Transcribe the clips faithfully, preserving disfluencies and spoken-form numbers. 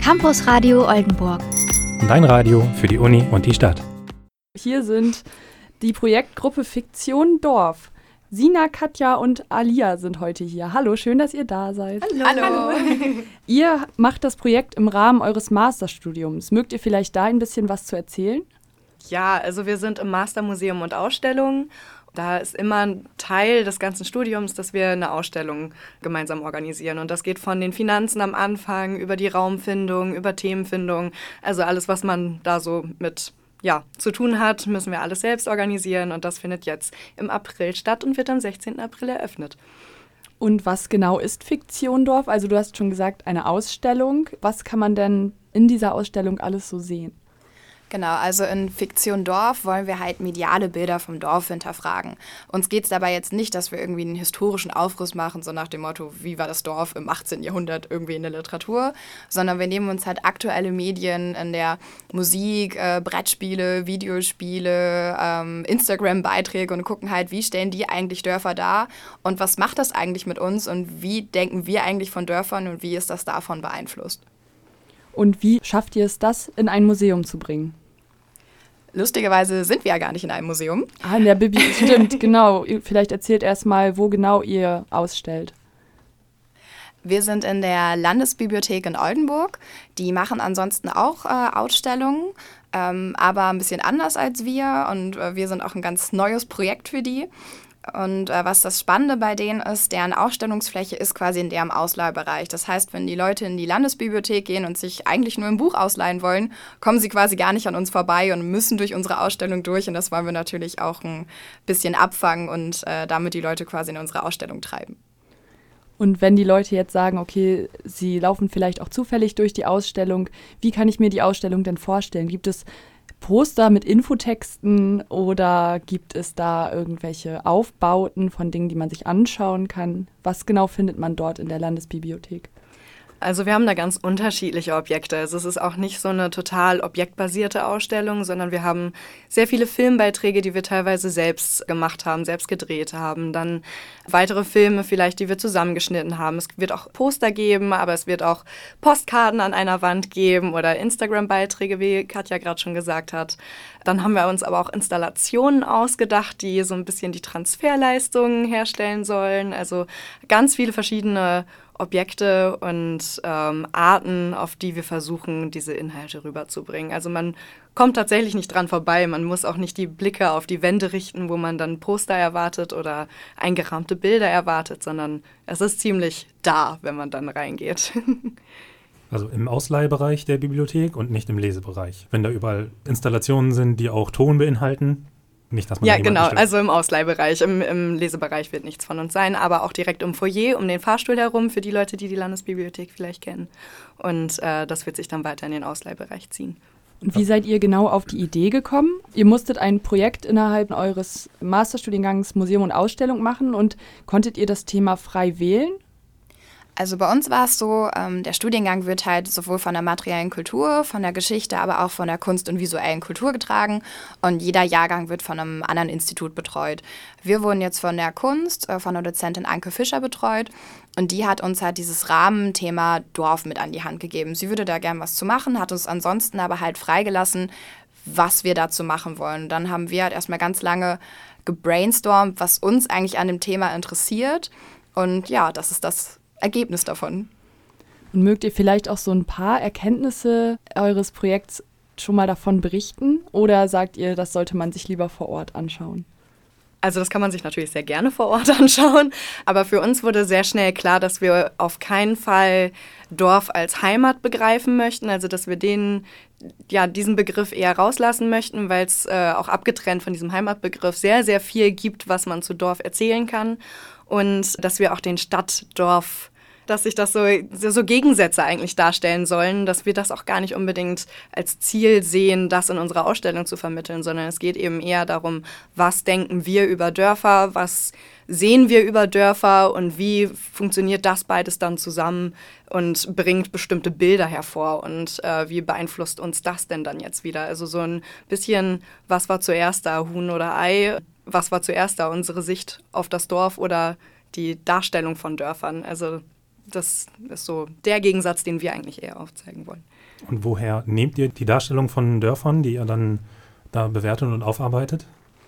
Campus Radio Oldenburg. Dein Radio für die Uni und die Stadt. Hier sind die Projektgruppe Fiktion Dorf. Sina, Katja und Alia sind heute hier. Hallo, schön, dass ihr da seid. Hallo. Hallo. Ihr macht das Projekt im Rahmen eures Masterstudiums. Mögt ihr vielleicht da ein bisschen was zu erzählen? Ja, also wir sind im Mastermuseum und Ausstellungen. Da ist immer ein Teil des ganzen Studiums, dass wir eine Ausstellung gemeinsam organisieren. Und das geht von den Finanzen am Anfang, über die Raumfindung, über Themenfindung. Also alles, was man da so mit ja, zu tun hat, müssen wir alles selbst organisieren. Und das findet jetzt im April statt und wird am sechzehnten April eröffnet. Und was genau ist Fiktion Dorf? Also du hast schon gesagt, eine Ausstellung. Was kann man denn in dieser Ausstellung alles so sehen? Genau, also in Fiktion Dorf wollen wir halt mediale Bilder vom Dorf hinterfragen. Uns geht es dabei jetzt nicht, dass wir irgendwie einen historischen Aufriss machen, so nach dem Motto, wie war das Dorf im achtzehnten Jahrhundert irgendwie in der Literatur, sondern wir nehmen uns halt aktuelle Medien in der Musik, äh, Brettspiele, Videospiele, ähm, Instagram-Beiträge und gucken halt, wie stellen die eigentlich Dörfer dar und was macht das eigentlich mit uns und wie denken wir eigentlich von Dörfern und wie ist das davon beeinflusst. Und wie schafft ihr es, das in ein Museum zu bringen? Lustigerweise sind wir ja gar nicht in einem Museum. Ah, in der Bibliothek, stimmt, genau. Vielleicht erzählt erst mal, wo genau ihr ausstellt. Wir sind in der Landesbibliothek in Oldenburg. Die machen ansonsten auch äh, Ausstellungen, ähm, aber ein bisschen anders als wir. Und äh, wir sind auch ein ganz neues Projekt für die. Und äh, was das Spannende bei denen ist, deren Ausstellungsfläche ist quasi in deren Ausleihbereich. Das heißt, wenn die Leute in die Landesbibliothek gehen und sich eigentlich nur ein Buch ausleihen wollen, kommen sie quasi gar nicht an uns vorbei und müssen durch unsere Ausstellung durch. Und das wollen wir natürlich auch ein bisschen abfangen und äh, damit die Leute quasi in unsere Ausstellung treiben. Und wenn die Leute jetzt sagen, okay, sie laufen vielleicht auch zufällig durch die Ausstellung, wie kann ich mir die Ausstellung denn vorstellen? Gibt es Poster mit Infotexten oder gibt es da irgendwelche Aufbauten von Dingen, die man sich anschauen kann? Was genau findet man dort in der Landesbibliothek? Also wir haben da ganz unterschiedliche Objekte. Also es ist auch nicht so eine total objektbasierte Ausstellung, sondern wir haben sehr viele Filmbeiträge, die wir teilweise selbst gemacht haben, selbst gedreht haben. Dann weitere Filme vielleicht, die wir zusammengeschnitten haben. Es wird auch Poster geben, aber es wird auch Postkarten an einer Wand geben oder Instagram-Beiträge, wie Katja gerade schon gesagt hat. Dann haben wir uns aber auch Installationen ausgedacht, die so ein bisschen die Transferleistungen herstellen sollen. Also ganz viele verschiedene Objekte und ähm, Arten, auf die wir versuchen, diese Inhalte rüberzubringen. Also man kommt tatsächlich nicht dran vorbei. Man muss auch nicht die Blicke auf die Wände richten, wo man dann Poster erwartet oder eingerahmte Bilder erwartet, sondern es ist ziemlich da, wenn man dann reingeht. Also im Ausleihbereich der Bibliothek und nicht im Lesebereich. Wenn da überall Installationen sind, die auch Ton beinhalten. Nicht, dass man ja, da genau, stört. also im Ausleihbereich. Im, Im Lesebereich wird nichts von uns sein, aber auch direkt im Foyer, um den Fahrstuhl herum, für die Leute, die die Landesbibliothek vielleicht kennen. Und äh, das wird sich dann weiter in den Ausleihbereich ziehen. Und wie seid ihr genau auf die Idee gekommen? Ihr musstet ein Projekt innerhalb eures Masterstudiengangs Museum und Ausstellung machen und konntet ihr das Thema frei wählen? Also bei uns war es so, ähm, der Studiengang wird halt sowohl von der materiellen Kultur, von der Geschichte, aber auch von der Kunst- und visuellen Kultur getragen und jeder Jahrgang wird von einem anderen Institut betreut. Wir wurden jetzt von der Kunst, äh, von der Dozentin Anke Fischer betreut und die hat uns halt dieses Rahmenthema Dorf mit an die Hand gegeben. Sie würde da gern was zu machen, hat uns ansonsten aber halt freigelassen, was wir dazu machen wollen. Und dann haben wir halt erstmal ganz lange gebrainstormt, was uns eigentlich an dem Thema interessiert und ja, das ist das Ergebnis davon. Und mögt ihr vielleicht auch so ein paar Erkenntnisse eures Projekts schon mal davon berichten? Oder sagt ihr, das sollte man sich lieber vor Ort anschauen? Also das kann man sich natürlich sehr gerne vor Ort anschauen, aber für uns wurde sehr schnell klar, dass wir auf keinen Fall Dorf als Heimat begreifen möchten, also dass wir den, ja, diesen Begriff eher rauslassen möchten, weil es äh, auch abgetrennt von diesem Heimatbegriff sehr, sehr viel gibt, was man zu Dorf erzählen kann und dass wir auch den Stadt-Dorf dass sich das so, so Gegensätze eigentlich darstellen sollen, dass wir das auch gar nicht unbedingt als Ziel sehen, das in unserer Ausstellung zu vermitteln, sondern es geht eben eher darum, was denken wir über Dörfer, was sehen wir über Dörfer und wie funktioniert das beides dann zusammen und bringt bestimmte Bilder hervor und äh, wie beeinflusst uns das denn dann jetzt wieder? Also so ein bisschen, was war zuerst da, Huhn oder Ei? Was war zuerst da, unsere Sicht auf das Dorf oder die Darstellung von Dörfern? Also Das ist so der Gegensatz, den wir eigentlich eher aufzeigen wollen. Und woher nehmt ihr die Darstellung von Dörfern, die ihr dann da bewertet und aufarbeitet?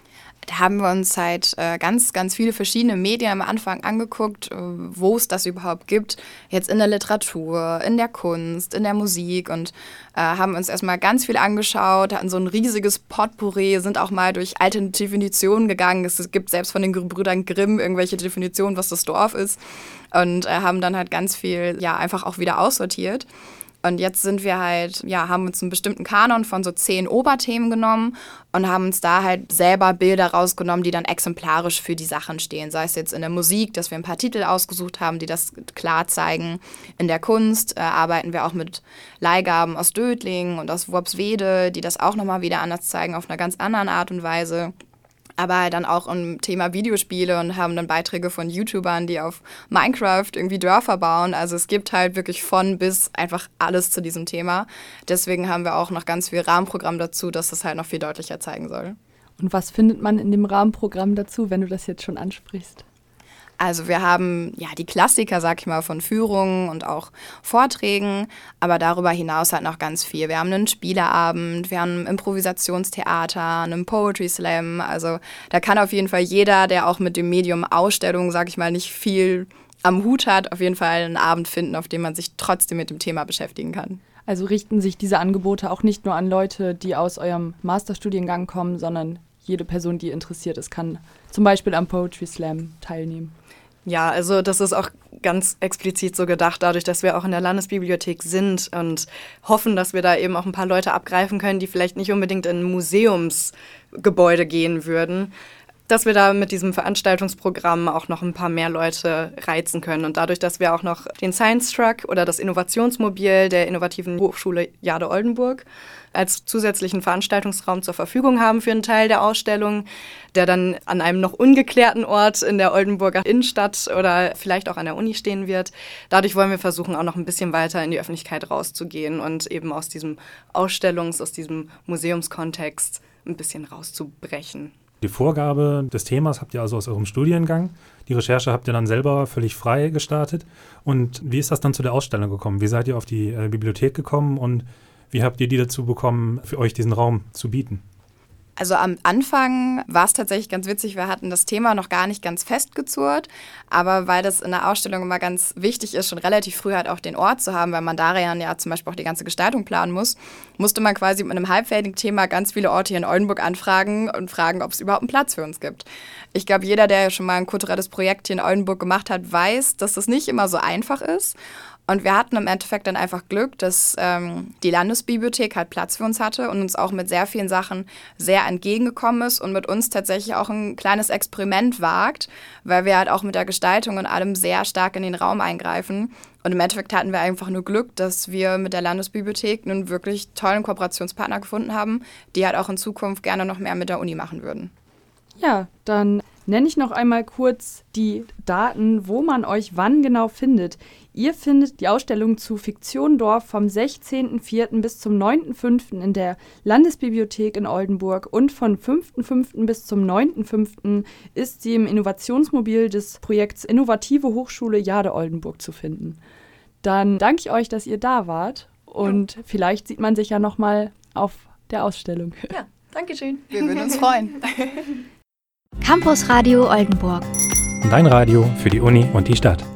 Da haben wir uns halt äh, ganz, ganz viele verschiedene Medien am Anfang angeguckt, äh, wo es das überhaupt gibt. Jetzt in der Literatur, in der Kunst, in der Musik und äh, haben uns erstmal ganz viel angeschaut, hatten so ein riesiges Potpourri, sind auch mal durch alte Definitionen gegangen. Es gibt selbst von den Brüdern Grimm irgendwelche Definitionen, was das Dorf ist und äh, haben dann halt ganz viel, ja, einfach auch wieder aussortiert. Und jetzt sind wir halt, ja, haben uns einen bestimmten Kanon von so zehn Oberthemen genommen und haben uns da halt selber Bilder rausgenommen, die dann exemplarisch für die Sachen stehen. Sei es jetzt in der Musik, dass wir ein paar Titel ausgesucht haben, die das klar zeigen. In der Kunst äh, arbeiten wir auch mit Leihgaben aus Dötlingen und aus Worpswede, die das auch nochmal wieder anders zeigen, auf einer ganz anderen Art und Weise. Aber dann auch im Thema Videospiele und haben dann Beiträge von YouTubern, die auf Minecraft irgendwie Dörfer bauen. Also es gibt halt wirklich von bis einfach alles zu diesem Thema. Deswegen haben wir auch noch ganz viel Rahmenprogramm dazu, dass das halt noch viel deutlicher zeigen soll. Und was findet man in dem Rahmenprogramm dazu, wenn du das jetzt schon ansprichst? Also wir haben ja die Klassiker, sag ich mal, von Führungen und auch Vorträgen, aber darüber hinaus halt noch ganz viel. Wir haben einen Spieleabend, wir haben ein Improvisationstheater, einen Poetry Slam. Also da kann auf jeden Fall jeder, der auch mit dem Medium Ausstellung, sag ich mal, nicht viel am Hut hat, auf jeden Fall einen Abend finden, auf dem man sich trotzdem mit dem Thema beschäftigen kann. Also richten sich diese Angebote auch nicht nur an Leute, die aus eurem Masterstudiengang kommen, sondern jede Person, die interessiert ist, kann zum Beispiel am Poetry Slam teilnehmen. Ja, also das ist auch ganz explizit so gedacht, dadurch, dass wir auch in der Landesbibliothek sind und hoffen, dass wir da eben auch ein paar Leute abgreifen können, die vielleicht nicht unbedingt in Museumsgebäude gehen würden, dass wir da mit diesem Veranstaltungsprogramm auch noch ein paar mehr Leute reizen können. Und dadurch, dass wir auch noch den Science Truck oder das Innovationsmobil der Innovativen Hochschule Jade-Oldenburg als zusätzlichen Veranstaltungsraum zur Verfügung haben für einen Teil der Ausstellung, der dann an einem noch ungeklärten Ort in der Oldenburger Innenstadt oder vielleicht auch an der Uni stehen wird. Dadurch wollen wir versuchen, auch noch ein bisschen weiter in die Öffentlichkeit rauszugehen und eben aus diesem Ausstellungs-, aus diesem Museumskontext ein bisschen rauszubrechen. Die Vorgabe des Themas habt ihr also aus eurem Studiengang. Die Recherche habt ihr dann selber völlig frei gestartet. Und wie ist das dann zu der Ausstellung gekommen? Wie seid ihr auf die äh, Bibliothek gekommen und wie habt ihr die dazu bekommen, für euch diesen Raum zu bieten? Also am Anfang war es tatsächlich ganz witzig, wir hatten das Thema noch gar nicht ganz festgezurrt, aber weil das in der Ausstellung immer ganz wichtig ist, schon relativ früh halt auch den Ort zu haben, weil man darin ja zum Beispiel auch die ganze Gestaltung planen muss, musste man quasi mit einem halbfertigen Thema ganz viele Orte hier in Oldenburg anfragen und fragen, ob es überhaupt einen Platz für uns gibt. Ich glaube, jeder, der schon mal ein kulturelles Projekt hier in Oldenburg gemacht hat, weiß, dass das nicht immer so einfach ist. Und wir hatten im Endeffekt dann einfach Glück, dass ähm, die Landesbibliothek halt Platz für uns hatte und uns auch mit sehr vielen Sachen sehr entgegengekommen ist und mit uns tatsächlich auch ein kleines Experiment wagt, weil wir halt auch mit der Gestaltung und allem sehr stark in den Raum eingreifen. Und im Endeffekt hatten wir einfach nur Glück, dass wir mit der Landesbibliothek einen wirklich tollen Kooperationspartner gefunden haben, die halt auch in Zukunft gerne noch mehr mit der Uni machen würden. Ja, dann nenne ich noch einmal kurz die Daten, wo man euch wann genau findet. Ihr findet die Ausstellung zu Fiktion Dorf vom sechzehnten vierten bis zum neunten fünften in der Landesbibliothek in Oldenburg und von fünften fünften bis zum neunten fünften ist sie im Innovationsmobil des Projekts Innovative Hochschule Jade-Oldenburg zu finden. Dann danke ich euch, dass ihr da wart und vielleicht sieht man sich ja nochmal auf der Ausstellung. Ja, danke schön. Wir würden uns freuen. Campus Radio Oldenburg. Dein Radio für die Uni und die Stadt.